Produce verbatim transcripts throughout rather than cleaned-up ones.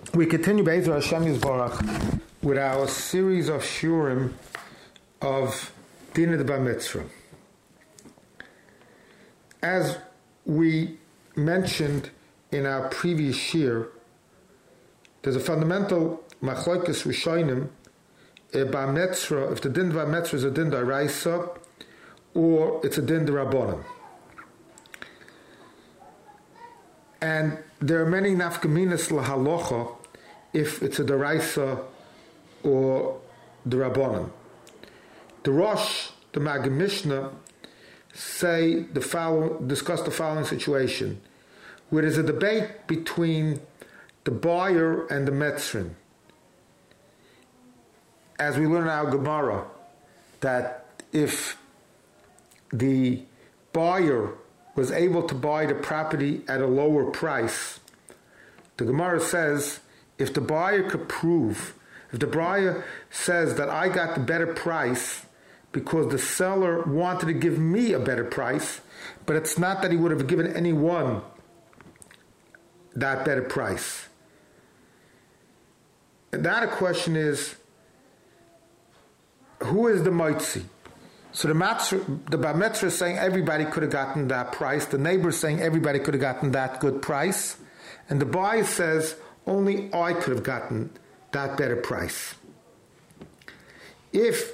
We continue Be'ezer Hashem Yisborach with our series of shurim of Din de Bar Mitzvah. As we mentioned in our previous shir, there's a fundamental machlokes rishonim a Bar Mitzvah, if the Din de Bar Mitzvah is a Din d'Oraisa or it's a Din d'Rabbanan. And there are many nafkaminas lahalocha if it's a d'Oraisa or the Rabbanan. The Rosh, the Maggid Mishnah, say the follow, discuss the following situation, where there's a debate between the buyer and the metzrin. As we learn in our Gemara, that if the buyer was able to buy the property at a lower price, the Gemara says, if the buyer could prove, if the buyer says that I got the better price because the seller wanted to give me a better price, but it's not that he would have given anyone that better price. And now the question is, who is the moitzi? So the matzah, the bar mitzvah is saying everybody could have gotten that price. The neighbor is saying everybody could have gotten that good price. And the buyer says only I could have gotten that better price. If,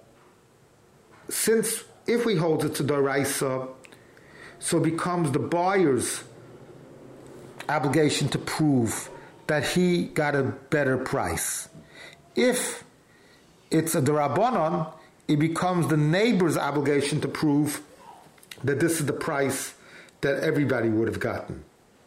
since, if we hold it to d'Oraisa, so it becomes the buyer's obligation to prove that he got a better price. If it's a d'Rabbanan, it becomes the neighbor's obligation to prove that this is the price that everybody would have gotten.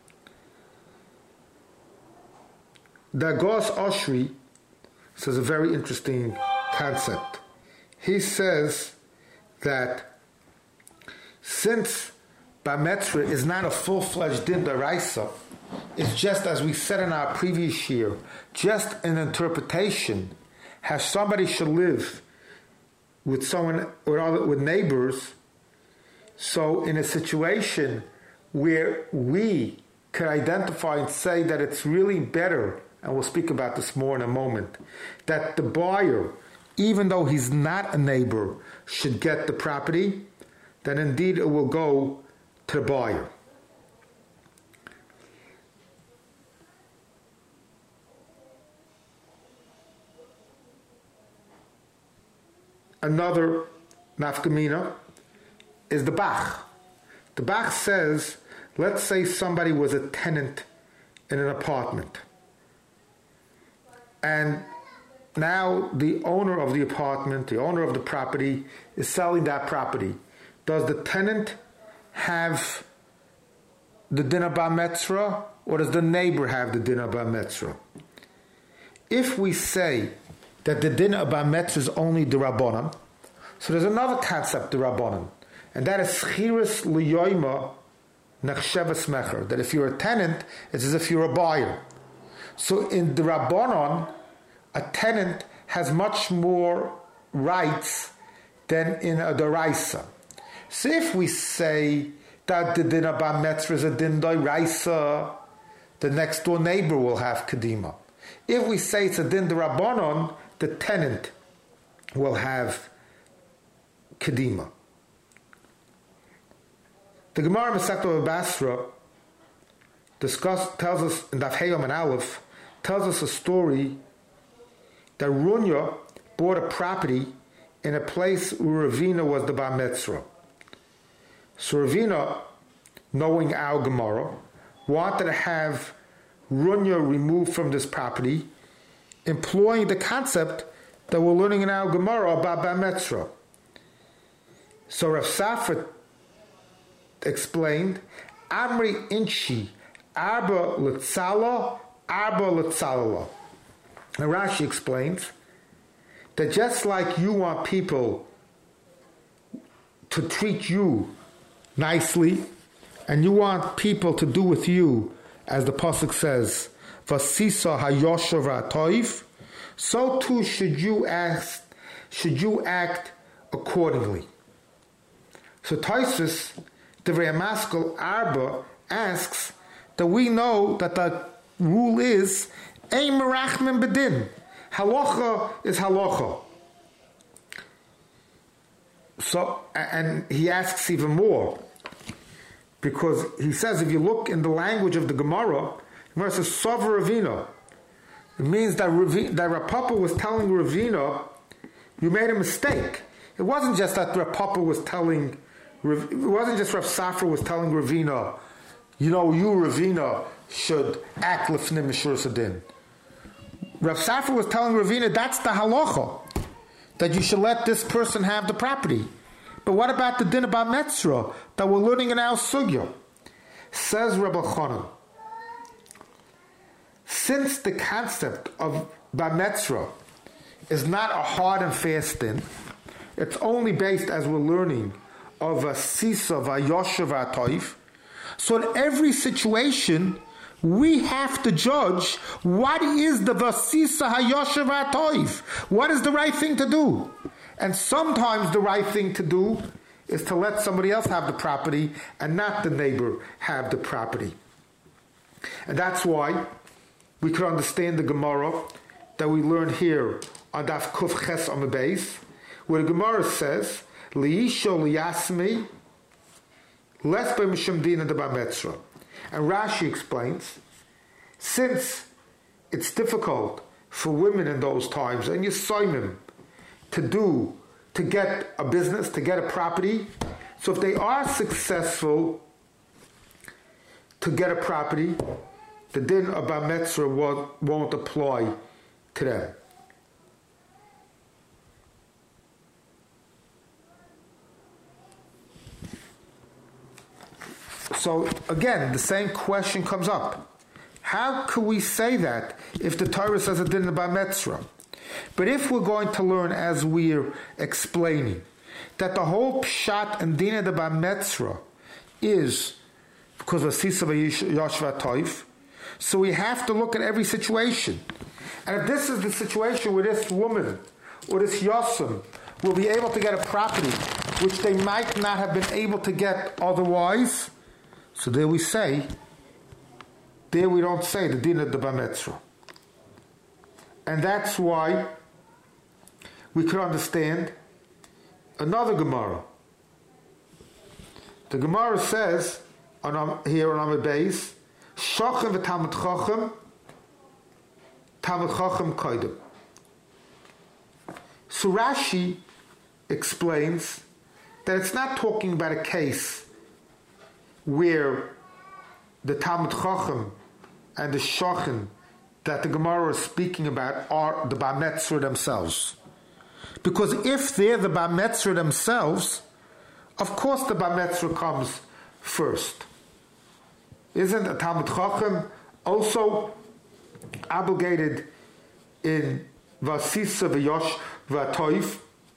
Dagos Oshri says a very interesting concept. He says that since Bar Mitzvah is not a full-fledged Din d'Oraisa, it's just as we said in our previous year, just an interpretation, how somebody should live with someone or other, with neighbors. So in a situation where we can identify and say that it's really better, and we'll speak about this more in a moment, that the buyer, even though he's not a neighbor, should get the property, then indeed it will go to the buyer. Another nafkamina is the Bach. The Bach says, let's say somebody was a tenant in an apartment, and now the owner of the apartment, the owner of the property, is selling that property. Does the tenant have the Din Bar Mitzvah, or does the neighbor have the Din Bar Mitzvah? If we say that the Din Bar Mitzvah is only the Rabbanan, so there's another concept, the Rabbanan, and that is Schiris Liyoima Nechshevas Mecher, that if you're a tenant, it's as if you're a buyer. So in the Rabbanan, a tenant has much more rights than in a d'Oraisa. So if we say that the Din Bar Mitzvah is a Din d'Oraisa, the next door neighbor will have Kedima. If we say it's a Din d'Rabbanan, the tenant will have Kedima. The Gemara Masechta Bava Basra discuss, tells us in Daf Heyom and Aleph, tells us a story that Runya bought a property in a place where Ravina was the Bar Mitzvah. So Ravina, knowing our Gemara, wanted to have Runya removed from this property, employing the concept that we're learning in our Gemara about Bar Mitzvah. So Rav Safra explained, Amri Inchi, Arba Litzala, Arba Litzalala. And Rashi explains that just like you want people to treat you nicely, and you want people to do with you, as the pasuk says, Vasisa hayoshav ha'toiv, so too should you act, should you act accordingly. So Tosfos, Divrei Maskil Arba, asks that we know that the rule is Ein merachmin bedin. Halacha is halacha. So, and he asks even more, because he says if you look in the language of the Gemara, the Gemara says Sover Ravina. It means that Rav, that Rav Papa was telling Ravina, you made a mistake. It wasn't just that Rav Papa was telling, it wasn't just Rav Safra was telling Ravina, you know, you Ravina should act lifnim mishur sadin. Rav Safra was telling Ravina that's the halacha, that you should let this person have the property. But what about the din about Metzra that we're learning in our sugya? Says Rabbi Chanan, since the concept of Bametzra is not a hard and fast din, it's only based, as we're learning, of a sisa, vayoshev, v'atoif. So in every situation, we have to judge what is the vasisa hayoshev v'atoif. What is the right thing to do? And sometimes the right thing to do is to let somebody else have the property and not the neighbor have the property. And that's why we could understand the Gemara that we learned here on Daf Kuf Ches on the base, where the Gemara says, Liisho liyasmi les b'misham de b'metzra. And Rashi explains, since it's difficult for women in those times, and Yisoimim, to do, to get a business, to get a property, so if they are successful to get a property, the din of Bametzra won't, won't apply to them. So again, the same question comes up. How could we say that if the Torah says it didn't about Metzra? But if we're going to learn, as we're explaining, that the whole Pshat and Dina de Metzra is because of Sisa Yoshva Toif, so we have to look at every situation. And if this is the situation where this woman or this Yosem will be able to get a property which they might not have been able to get otherwise, so there we say, there we don't say the din of the Bametzra. And that's why we could understand another Gemara. The Gemara says, on, here on Amud Beis, Shochem v'Talmud Chochem, Talmud Chochem koidem. So Rashi explains that it's not talking about a case where the Talmud Chochem and the Shochem that the Gemara is speaking about are the Bametzra themselves. Because if they're the Bametzra themselves, of course the Bametzra comes first. Isn't a Talmud Chochem also obligated in Vasisa v'Yosh v'Atoif?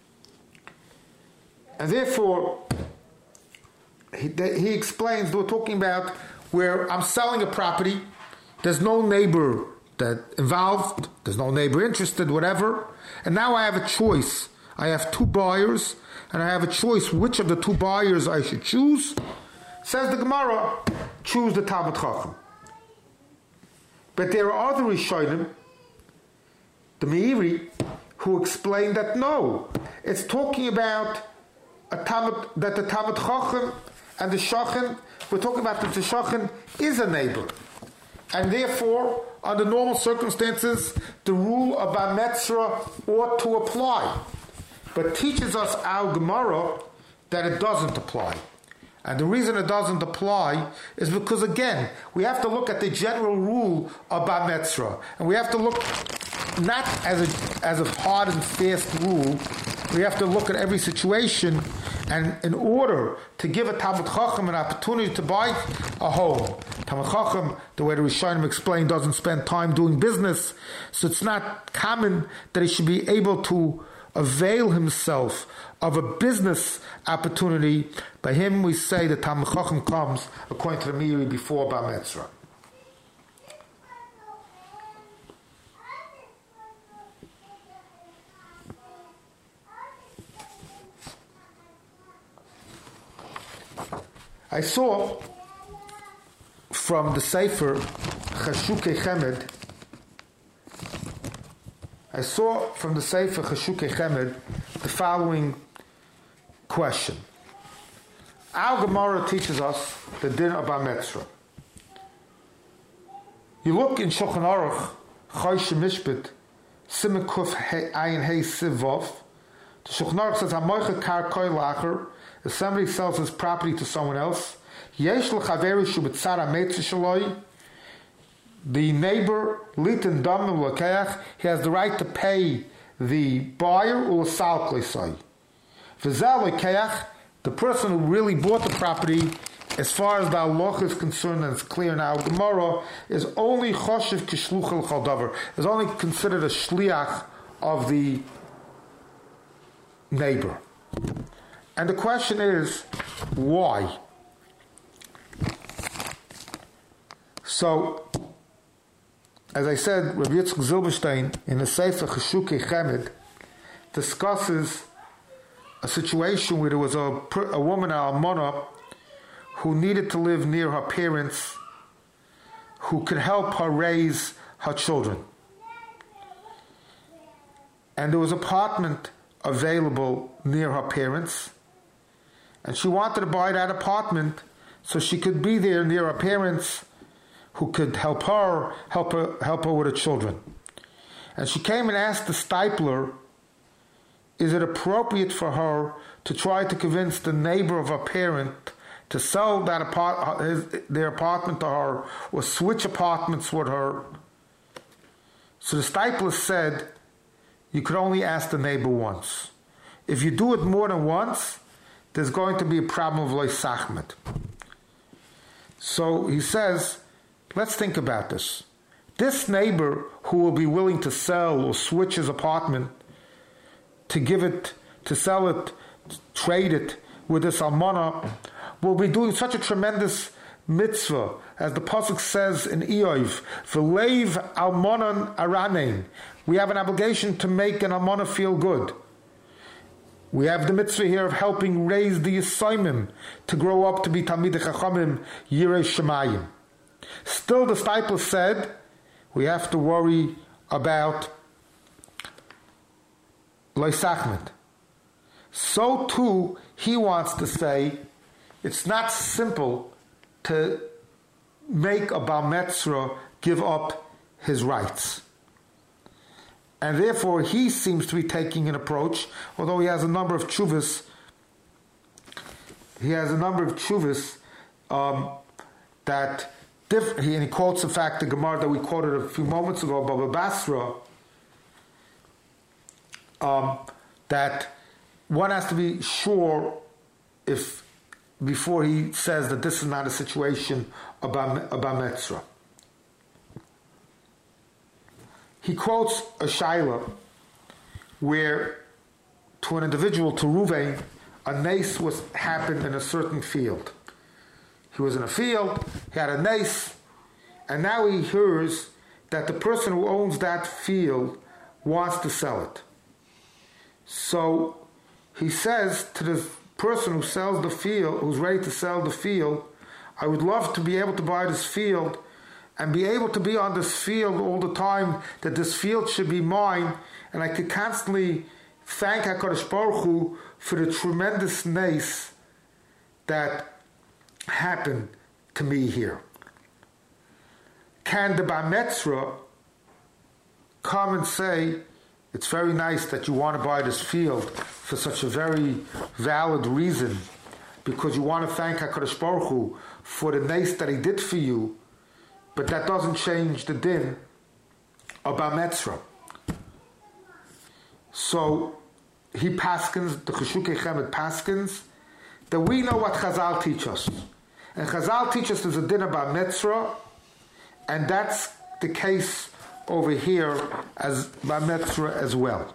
And therefore, he, he explains, we're talking about where I'm selling a property, there's no neighbor that involved, there's no neighbor interested, whatever, and now I have a choice. I have two buyers, and I have a choice which of the two buyers I should choose. Says the Gemara, choose the Talmud Chacham. But there are other Rishonim, the Meiri, who explain that no, it's talking about a Talmud, that the Talmud Chacham and the Shochem, we're talking about that the Shochem is a neighbor. And therefore, under normal circumstances, the rule of Bametzra ought to apply. But teaches us our Gemara that it doesn't apply. And the reason it doesn't apply is because, again, we have to look at the general rule of Bametzra. And we have to look not as a, as a hard and fast rule. We have to look at every situation. And in order to give a Talmud Chacham an opportunity to buy a home, Talmud Chacham, the way the Rishonim explained, doesn't spend time doing business. So it's not common that he should be able to avail himself of a business opportunity. By him we say that Talmud Chacham comes, according to the Meiri, before Bametzra. I saw from the Sefer Chashukei Chemed I saw from the Sefer Cheshukei Chemed the following question. Our Gemara teaches us the din of Bar Mitzvah. You look in Shulchan Aruch, Chosh Mishpat, Siman Kuf Ayin Hey Siv Vov. The Shulchan Aruch says, "Hamoicha kar koi lacher." If somebody sells his property to someone else, Yesh l'chaveri shu b'tzara meitzi shaloi. The neighbor litin dam l'keach. He has the right to pay the buyer u'l'sal klesai. V'zel l'keach. The person who really bought the property, as far as the halach is concerned, and it's clear now, Gemara is only choshev kishluch l'chal davar. Is only considered a shliach of the neighbor. And the question is, why? So, as I said, Rabbi Yitzchak Zilberstein in the Sefer Cheshukei Chemed discusses a situation where there was a, a woman, an almana, who needed to live near her parents, who could help her raise her children. And there was an apartment available near her parents, and she wanted to buy that apartment so she could be there near her parents, who could help her, help her, help her with her children. And she came and asked the stipler, is it appropriate for her to try to convince the neighbor of her parent to sell that apart, his, their apartment to her, or switch apartments with her? So the stipler said, you could only ask the neighbor once. If you do it more than once, there's going to be a problem of loy sachmet. So he says, let's think about this. This neighbor who will be willing to sell or switch his apartment, to give it, to sell it, to trade it with this almana, will be doing such a tremendous mitzvah, as the pasuk says in Eov, "V'leiv almonan aranein." We have an obligation to make an almana feel good. We have the mitzvah here of helping raise the Yisayimim to grow up to be Talmidei Chachamim, Yirei Shemayim. Still, the stipler said, we have to worry about Lo Sachmet. So too, he wants to say, it's not simple to make a Bar Mitzvah give up his rights. And therefore, he seems to be taking an approach, although he has a number of tshuvas, he has a number of tshuvas um, that, diff- he, and he quotes, in fact, the Gemara that we quoted a few moments ago, Baba Basra, um, that one has to be sure if, before he says that this is not a situation about about Metzra. He quotes a shaila where, to an individual, to Ruvain, a nace was happened in a certain field. He was in a field, he had a nace, and now he hears that the person who owns that field wants to sell it. So he says to the person who sells the field, who's ready to sell the field, I would love to be able to buy this field and be able to be on this field all the time, that this field should be mine, and I could constantly thank HaKadosh Baruch Hu for the tremendous nace that happened to me here. Can the Bar Mitzvah come and say, it's very nice that you want to buy this field for such a very valid reason, because you want to thank HaKadosh Baruch Hu for the nace that he did for you, but that doesn't change the din of Bar Mitzvah. So he paskins, the Cheshukei Chemed paskins, that we know what Chazal teach us. And Chazal teaches there's a din of Bar Mitzvah, and that's the case over here as Bar Mitzvah as well.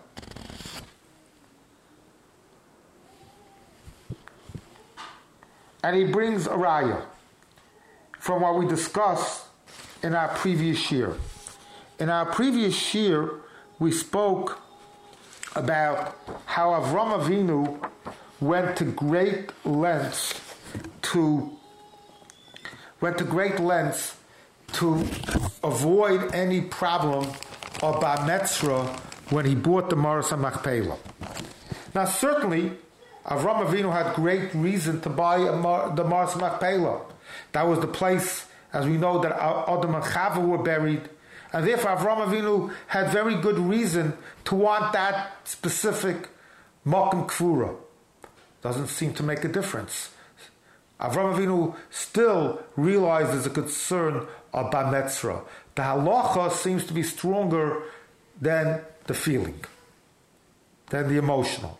And he brings a raya from what we discussed in our previous year. In our previous year, we spoke about how Avram Avinu went to great lengths to went to great lengths to avoid any problem of Bar Mitzvah when he bought the Maras Machpelah. Now, certainly, Avram Avinu had great reason to buy a Mar- the Maras Machpelah. That was the place, as we know, that Adam and Chava were buried. And therefore, Avram Avinu had very good reason to want that specific Mokum Kfura. Doesn't seem to make a difference. Avram Avinu still realized there's a concern of Bar Metzra. The halacha seems to be stronger than the feeling, than the emotional.